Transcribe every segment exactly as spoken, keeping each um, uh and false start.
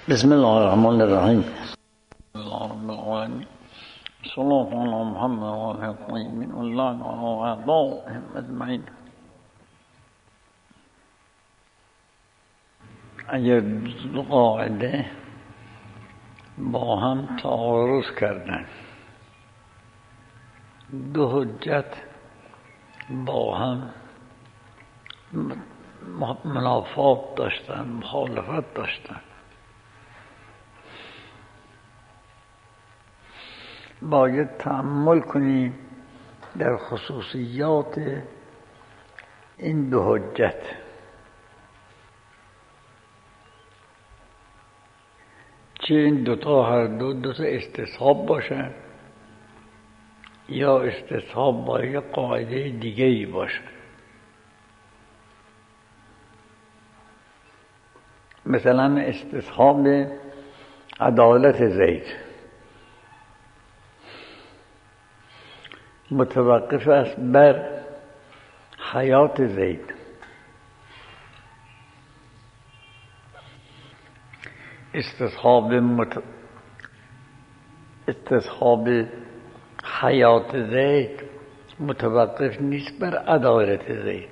بسم الله الرحمن الرحیم. صلی الله علی محمد و آله الطیبین الله و اعضائهم اجمعین. اگر دو قاعده با هم تعارض کردن، دو حجت با هم منافات داشتن، مخالفت داشتن، باید تأمل کنیم در خصوصیات این دو حجت. چه این دوتا هر دو دوتا استصحاب باشن یا استصحاب با یک قاعده دیگه ای باشن. مثلا استصحاب عدالت زید متوقف است بر حیات زید. استصحاب مت... استصحاب حیات زید متوقف نیست بر عدالت زید.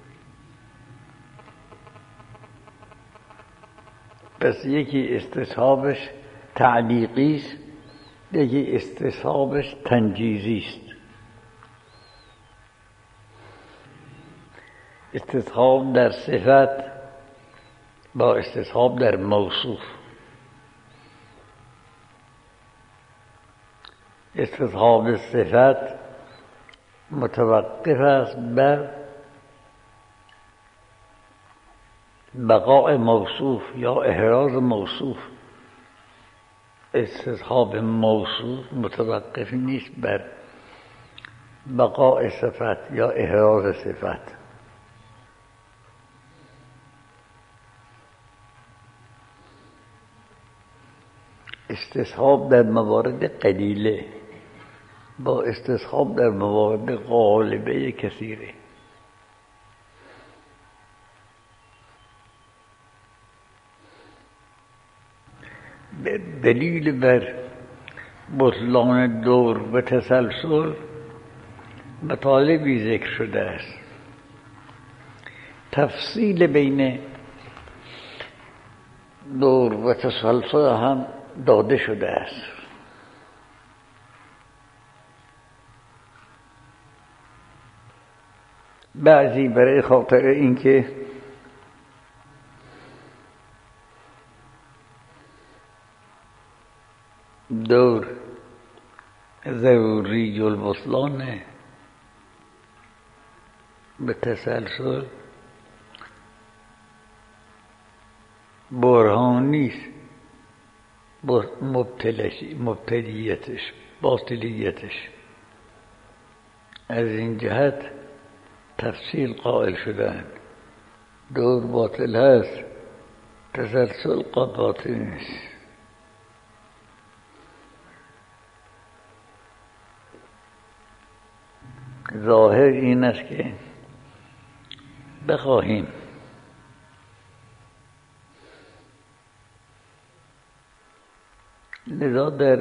پس یکی استصحابش تعلیقی است، یکی استصحابش تنجیزی است. استصحاب در صفت با استصحاب در موصوف. استصحاب صفت متوقف است بر بقاء موصوف یا احراز موصوف. استصحاب موصوف متوقف نیست بر بقاء صفت یا احراز صفت. استصحاب در موارد قلیله با استصحاب در موارد غالبه کثیره. دلیل بر بطلان دور و تسلسل مطالبی ذکر شده است. تفصیل بین دور و تسلسل هم داده شده است. بعضی برای خاطر اینکه دور ضروری البطلان به تسلسل برهانی است مبتدیتش باطلیتش. از این جهت تفصیل قائل شدند. دور باطل هست، تسلسل باطل نیست. ظاهر این است که بخواهیم لذا در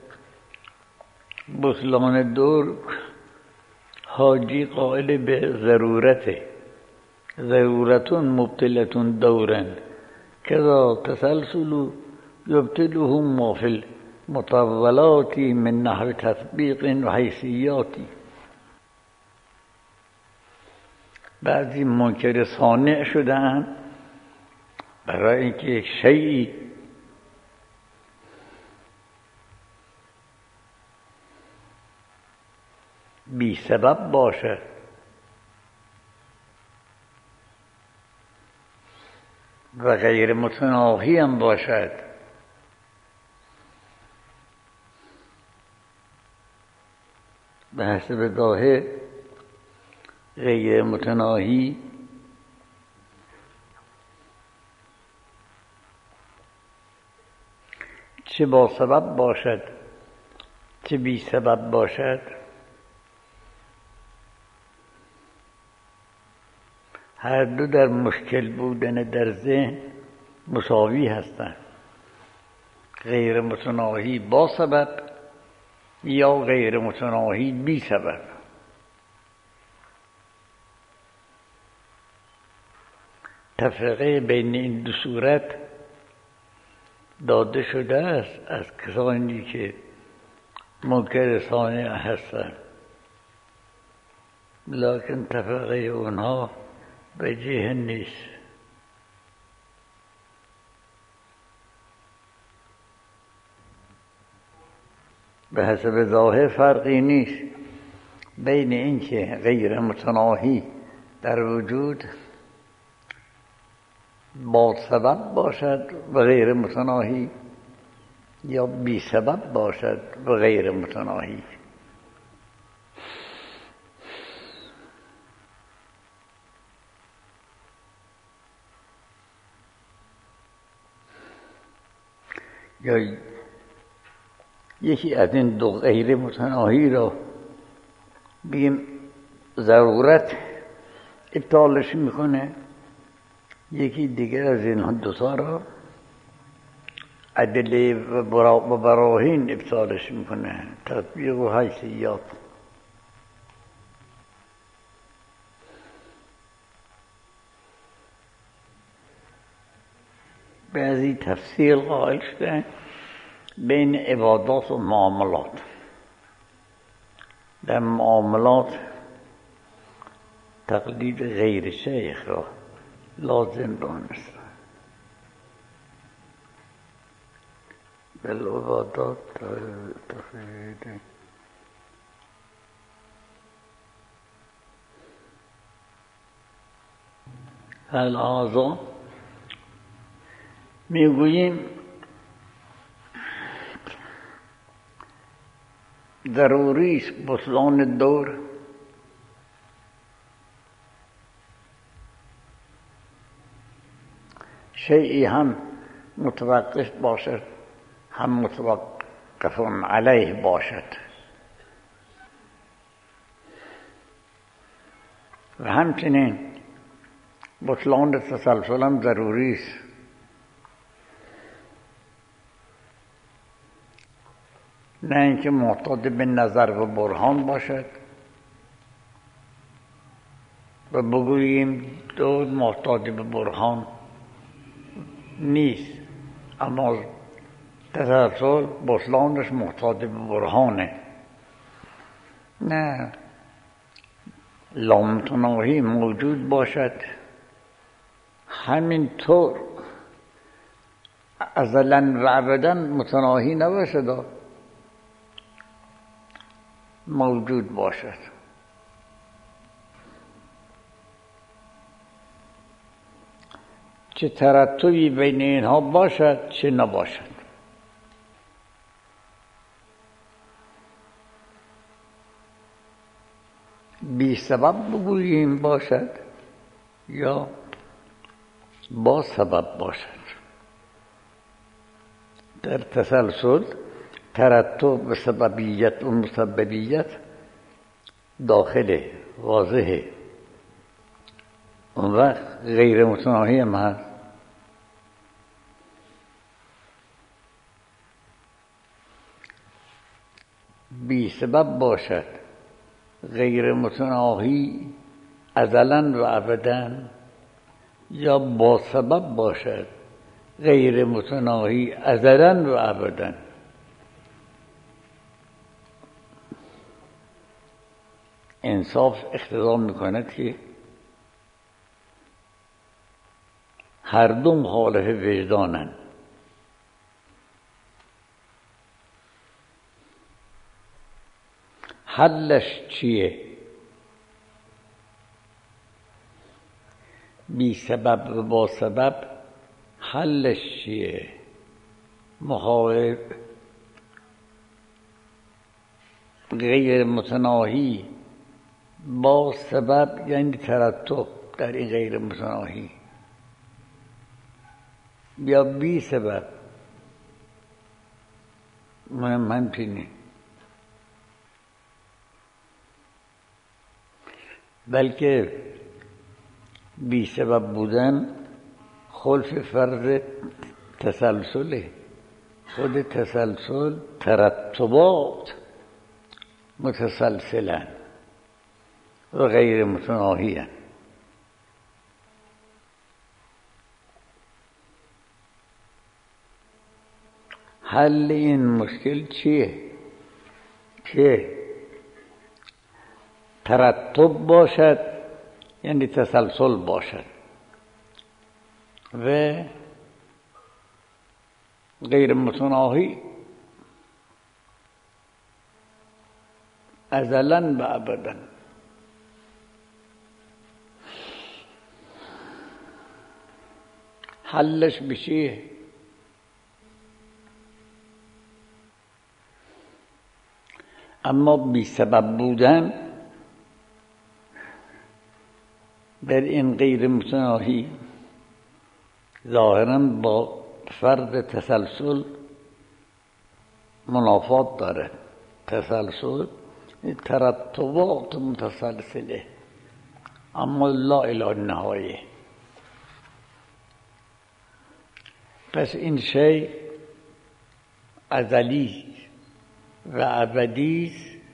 بطلان دور حاجی قائل به ضرورته. ضرورتون مبتلتون دورن کذا تسلسل یبتله ما فی المطولات من نحو تطبیق و حیثیاتی. بعضی منکر صانع شدن برای اینکه یک شیئی بی سبب باشد و غیر متناهی هم باشد، به حسب ظاهر غیر متناهی چه با سبب باشد چه بی سبب باشد، هر دو در مشکل بودن در ذهن مساوی هستند. غیر متناهی با سبب یا غیر متناهی بی سبب. تفرقه بین این دو صورت داده شده است از کسانی که منکر صانع هستند، لکن تفرقه اونها به جهه نیست. به حسب ظاهر فرقی نیست بین اینکه غیر متناهی در وجود با سبب باشد و غیر متناهی یا بی سبب باشد و غیر متناهی. یا یکی از این دو غیر متناهی را بگیم ضرورت ابطالش میکنه، یکی دیگر از این دوتا را ادله و براهین ابطالش میکنه، تطبیق و حیثیات. بعضی تفصیل قائل شده بین عبادات و معاملات. در معاملات تقلید غیر شیخ را لازم دانست، بالعبادات تقلید فالعاضا میگوییم ضروری است بطلان دور شیئی هم متوقف باشد هم متوقف علیه باشد و همچنین بطلان تسلسل هم ضروری است. نه اینکه محتاط به نظر و برهان باشد و بگوییم دو محتاط به برهان نیست، اما تسلسل بطلانش محتاط به برهانه. نه، لامتناهی موجود باشد همینطور ازلاً و ابداً متناهی نباشد، موجود باشد. چه ترتبی بین اینها باشد چه نباشد. بی سبب بگوییم باشد یا با سبب باشد. در تسلسل ترتب و سببیت و مسببیت داخله واضحه، اون وقت غیر متناهی هم هست. بی سبب باشد غیر متناهی ازلاً و ابداً، یا با سبب باشد غیر متناهی ازلاً و ابداً. انصاف اقتضا میکند که هر دو مخالف وجدانن. حلش چیه؟ بی سبب و با سبب حلش چیه؟ مخالف غیر متناهی با سبب یعنی ترتب در این غیر متناهی، یا بی سبب مهم همچنین. بلکه بی سبب بودن خلف فرض تسلسله. خود تسلسل ترتبات متسلسلن و غیر متناهی‌اند. حل این مشکل چیه؟ که ترتب باشد، یعنی تسلسل باشد و غیر متناهی ازلاً و ابداً. حلش بچیه؟ اما بی سبب بودن در این غیر متناهی ظاهراً با فرض تسلسل منافات داره. تسلسل ترتبات متسلسله اما لا الی النهایه. پس این شی ازلی و ابدی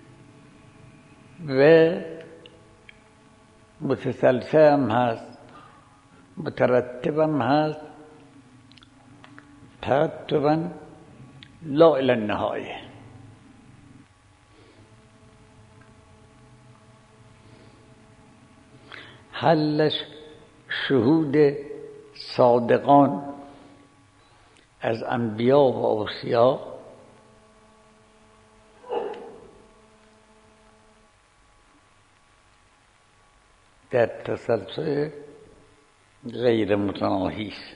و متسلسل هم هست، مترتب هم هست، ترتبا لا الی النهایه. حلش شهود صادقان از انبیا و اوصیا در تسلسل غیر متناهی است.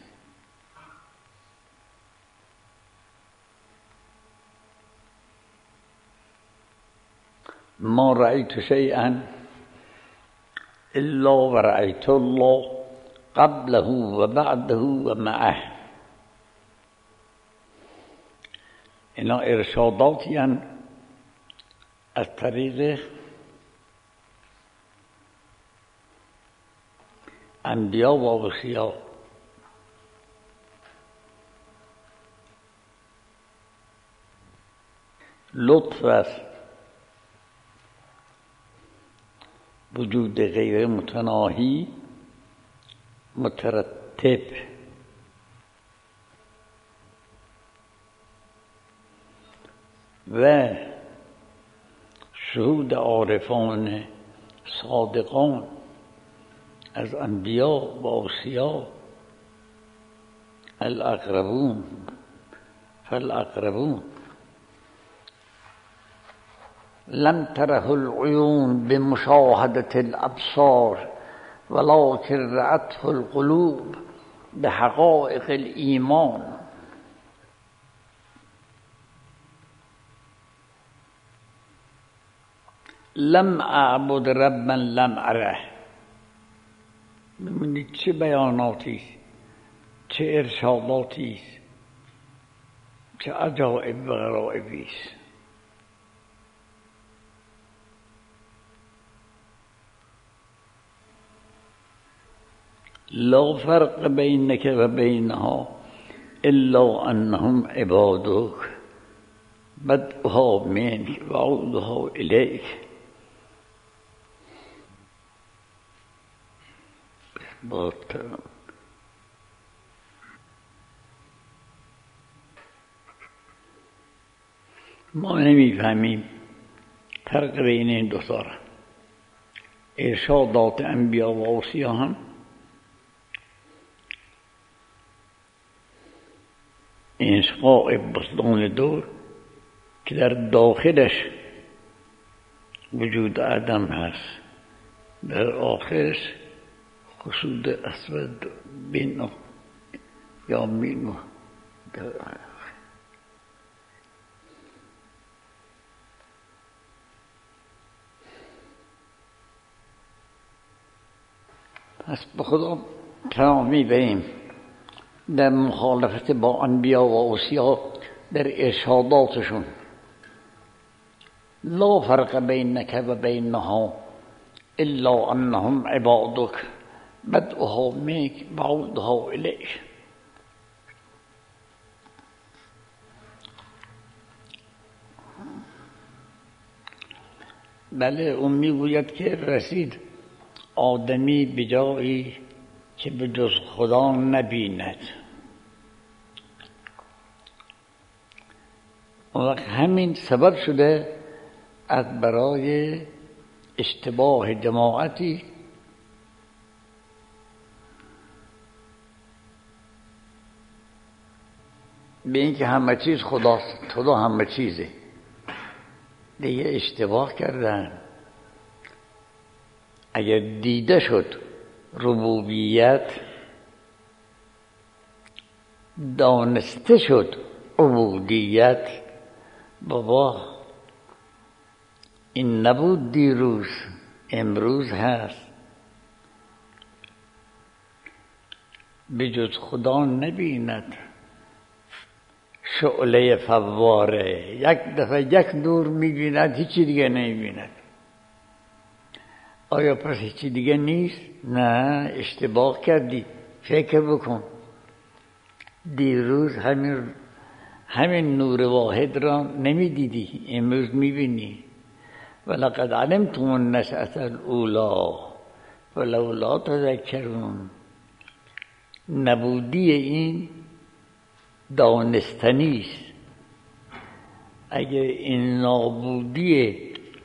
ما رأیت شیئا الا و رأیت الله قبله و بعده و معه. اینا ارشاداتی از طریق انبیا و اوصیا. لطف است وجود غیر متناهی مترتب و شهود عارفان صادقان از انبیا و اوصیا. الاقربون فالاقربون لم تره العیون بمشاهدة الابصار ولكن رأته القلوب بحقائق الایمان. لم اعبد ربا لم اره. ببینید چه بیاناتی است، چه ارشاداتی است، چه عجایب و غرایبی است. لا فرق بینک و بینها الا انهم عبادک بدءها منک و عودها الیک. ما نمیفهمیم فرق بین این دو تا. ارشادات انبیا و اوصیا هم انشقاء بطلان دور که در داخلش وجود آدم هست، در آخرش خشود اسود بینو یا مینو. پس به خدا پناه میبریم در مخالفت با انبیا و اوصیا در ارشاداتشون. لا فرق بینک و بینها الا انهم عبادک بدءها منک و عودها الیک. بله اون میگوید که رسید آدمی به جایی که به جز خدا نبیند. اون وقت همین سبب شده از برای اشتباه جماعتی به اینکه همه چیز خداست، خدا همه چیزه، دیگه اشتباه کردن. اگر دیده شد ربوبیت، دانسته شد عبودیت، بابا این نبود دیروز، امروز هست. به جز خدا نبیند شعله فواره، یک دفعه یک نور میبیند، هیچی دیگه نمیبیند. آیا پس هیچی دیگه نیست؟ نه، اشتباه کردی. فکر بکن دیروز همین همین نور واحد را نمیدیدی، امروز میبینی. ولقد علمتم النشأة الاولی فلولا تذکرون. نبودی این دانستنیست. اگر این نابودی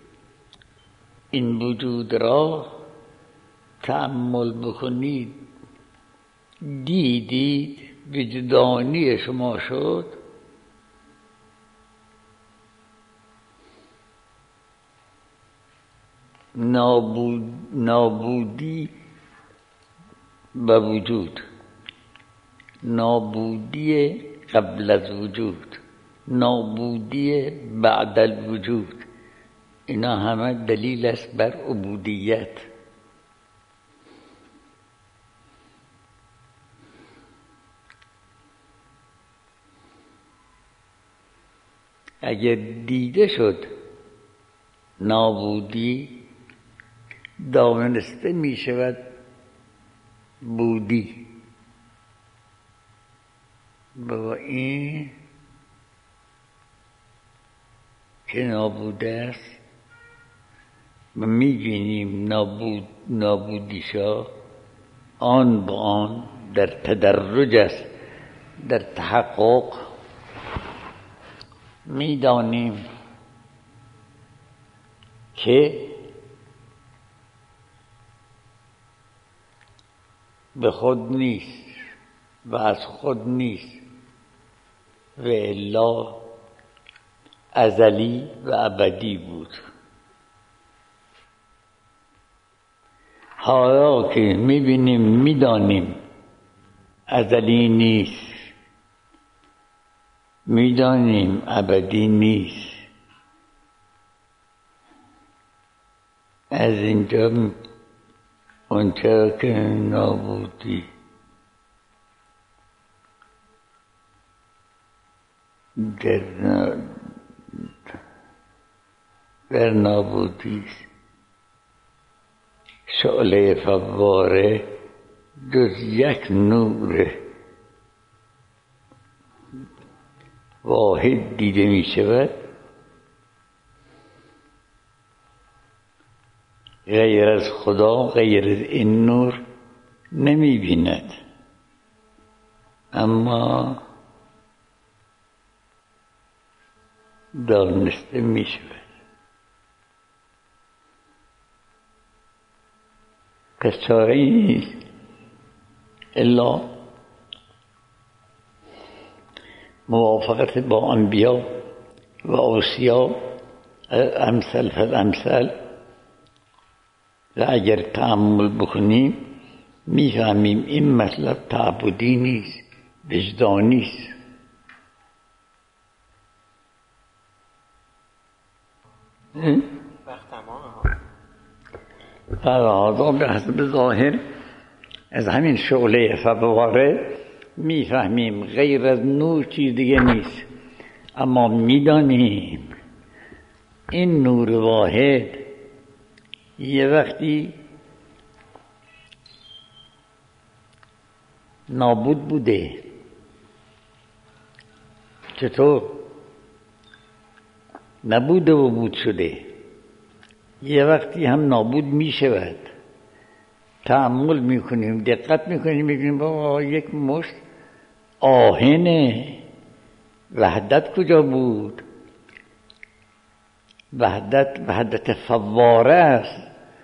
این وجود را تأمل بکنید، دیدید، وجدانی شما شد، نابود نابودی به وجود، نابودی قبل از وجود، نابودی بعد الوجود، اینا همه دلیل است بر عبودیت. اگر دیده شد نابودی، دانسته می شود بودی. بابا این که نابوده است و می بینیم نابود نابودیشا آن با آن در تدرج است، در تحقق. می دانیم که به خود نیست و از خود نیست و الا ازلی و ابدی بود. حالا که میبینیم میدانیم ازلی نیست، میدانیم ابدی نیست، از اینجا اونچه که نابودی در, در نابودی شعله فواره جز یک نور واحد دیده می شود، غیر از خدا، غیر از این نور نمی بیند. اما دانسته می شود. پس چاره‌ای نیست الا موافقت با انبیا و اوصیا امثل فالامثل. و اگر تأمل بکنیم میفهمیم این مطلب تعبدی نیست، وجدانی است. وقت تمامه ها. هذا به حسب ظاهر از همین شعله فواره میفهمیم غیر از نور چیز دیگه نیست. اما میدانیم این نور واحد یه وقتی نابود بوده. چطور؟ نبوده و بود شده. یه وقتی هم نابود می شود. تأمل می کنیم، دقت می کنیم، می کنیم بابا یک مشت آهنه، وحدت کجا بود؟ وحدت وحدت فواره است.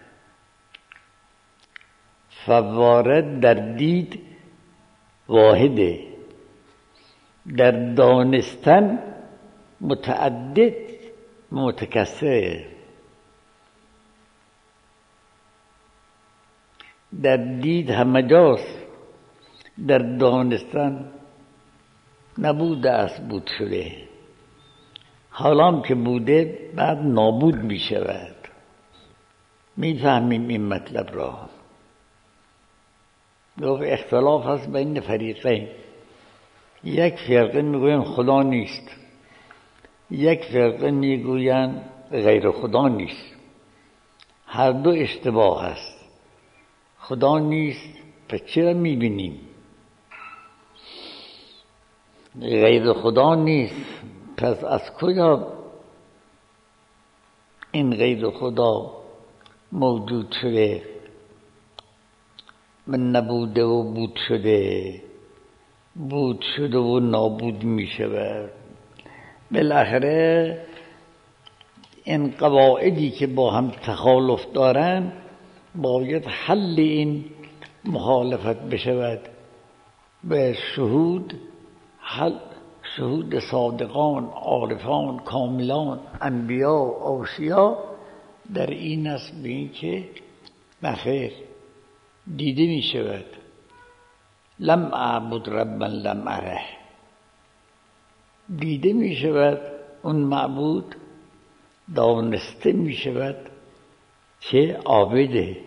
فواره در دید واحده، در دانستن متعدد متکثر. در دید همه جاست، در دانستن نبوده است بود شده. حالا که بوده بعد نابود می شود. می فهمیم این مطلب را. گفت اختلاف هست بین فریقین. یک فرقه میگوین خدا نیست، یک فرقه میگوین غیر خدا نیست. هر دو اشتباه است. خدا نیست پس چرا میبینیم؟ غیر خدا نیست پس از کجا این غیر خدا موجود شده؟ من نبوده و بود شده، بود شده و نابود می شود. بالاخره این قواعدی که با هم تخالف دارن باید حل این مخالفت بشود به شهود. حل شهود صادقان، عارفان، کاملان، انبیا، اوصیا در این است به این که نخیر دیده می شود. لم اعبد ربا لم اره، دیده می شود اون معبود، دانسته می شود که عابده،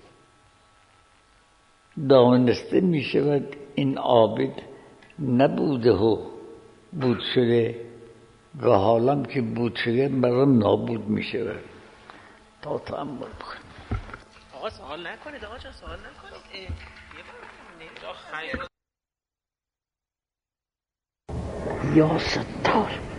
دانسته می شود این عابد نبوده و بود شده و حالا که بود شده برای نابود می شود. تا تأمل بکنید. آقا سوال نکنید، آقا جان سوال نکنید. یه بار یا ستار